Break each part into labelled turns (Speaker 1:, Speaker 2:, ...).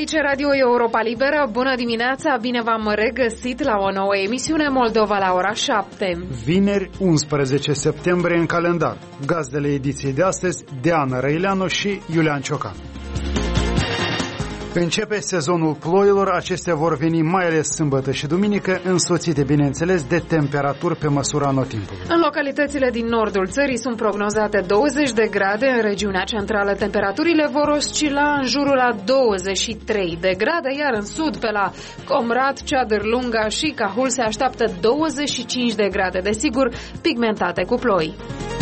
Speaker 1: Aici Radio Europa Liberă, bună dimineața, bine v-am regăsit la o nouă emisiune Moldova la ora 7.
Speaker 2: Vineri, 11 septembrie în calendar. Gazdele ediției de astăzi, Diana Răileanu și Iulian Ciocan. Începe sezonul ploilor, acestea vor veni mai ales sâmbătă și duminică, însoțite, bineînțeles, de temperaturi pe măsura anotimpului.
Speaker 1: În localitățile din nordul țării sunt prognozate 20 de grade, în regiunea centrală temperaturile vor oscila în jurul la 23 de grade, iar în sud, pe la Comrat, Ceadârlunga și Cahul se așteaptă 25 de grade, desigur, pigmentate cu ploi.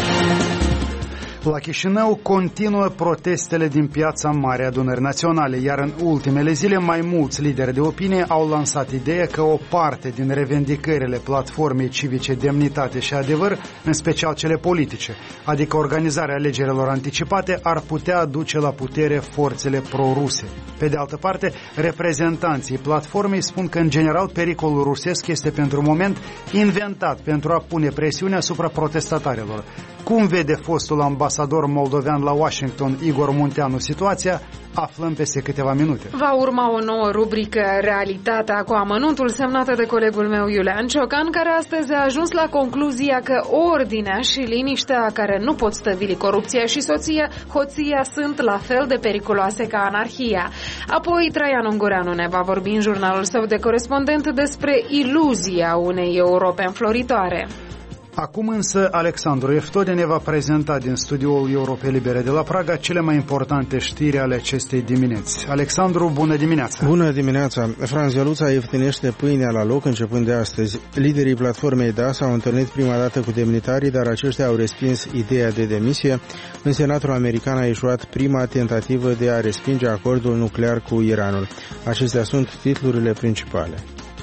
Speaker 2: La Chișinău continuă protestele din Piața Mare Adunării Naționale, iar în ultimele zile mai mulți lideri de opinie au lansat ideea că o parte din revendicările platformei civice Demnitate și Adevăr, în special cele politice, adică organizarea alegerilor anticipate, ar putea aduce la putere forțele pro-ruse. Pe de altă parte, reprezentanții platformei spun că în general pericolul rusesc este pentru moment inventat pentru a pune presiune asupra protestatarilor. Cum vede fostul ambasador moldovean la Washington, Igor Munteanu, situația? Aflăm peste câteva minute.
Speaker 1: Va urma o nouă rubrică, Realitatea cu amănuntul, semnată de colegul meu Iulian Ciocan, care astăzi a ajuns la concluzia că ordinea și liniștea care nu pot stăvili corupția și hoția sunt la fel de periculoase ca anarhia. Apoi Traian Ungureanu ne va vorbi în jurnalul său de corespondent despre iluzia unei Europe înfloritoare.
Speaker 2: Acum însă Alexandru Eftode ne va prezenta din studioul Europei Libere de la Praga cele mai importante știri ale acestei dimineți. Alexandru, bună dimineața!
Speaker 3: Bună dimineața! Franz Ionuț ieftinește pâinea la loc începând de astăzi. Liderii platformei DA s-au întâlnit prima dată cu demnitarii, dar aceștia au respins ideea de demisie. În Senatul american a ieșuat prima tentativă de a respinge acordul nuclear cu Iranul. Acestea sunt titlurile principale.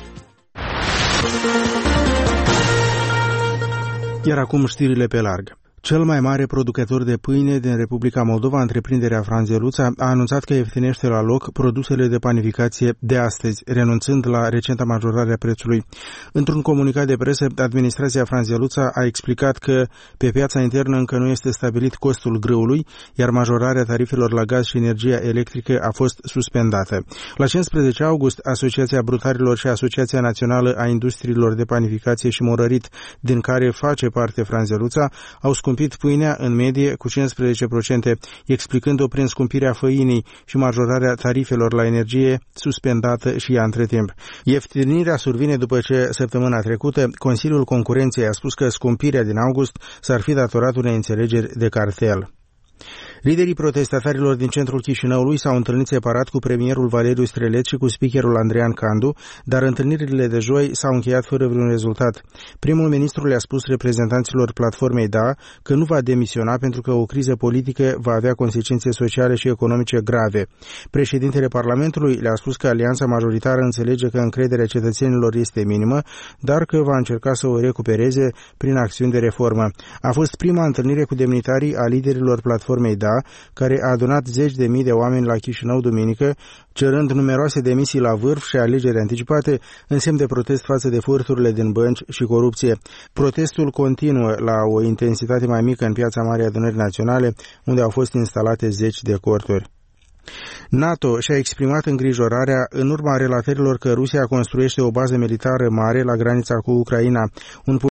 Speaker 3: Iar acum știrile pe larg. Cel mai mare producător de pâine din Republica Moldova, întreprinderea Franz Ionuț, a anunțat că ieftinește la loc produsele de panificație de astăzi, renunțând la recenta majorare a prețului. Într-un comunicat de presă, administrația Franz Ionuț a explicat că pe piața internă încă nu este stabilit costul grâului, iar majorarea tarifelor la gaz și energia electrică a fost suspendată. La 15 august, Asociația Brutarilor și Asociația Națională a Industriilor de Panificație și Morărit, din care face parte Franz Ionuț, au scumpit pâinea în medie cu 15%, explicând-o prin scumpirea făinii și majorarea tarifelor la energie suspendată și ea între timp. Ieftinirea survine după ce, săptămâna trecută, Consiliul Concurenței a spus că scumpirea din august s-ar fi datorat unei înțelegeri de cartel. Liderii protestatarilor din centrul Chișinăului s-au întâlnit separat cu premierul Valeriu Strelet și cu speakerul Andrean Candu, dar întâlnirile de joi s-au încheiat fără vreun rezultat. Primul ministru le-a spus reprezentanților platformei DA că nu va demisiona pentru că o criză politică va avea consecințe sociale și economice grave. Președintele Parlamentului le-a spus că alianța majoritară înțelege că încrederea cetățenilor este minimă, dar că va încerca să o recupereze prin acțiuni de reformă. A fost prima întâlnire cu demnitarii a liderilor platformei DA, care a adunat zeci de mii de oameni la Chișinău duminică, cerând numeroase demisii la vârf și alegeri anticipate, în semn de protest față de furturile din bănci și corupție. Protestul continuă la o intensitate mai mică în Piața Mare Adunării Naționale, unde au fost instalate zeci de corturi. NATO și-a exprimat îngrijorarea în urma relatărilor că Rusia construiește o bază militară mare la granița cu Ucraina. Un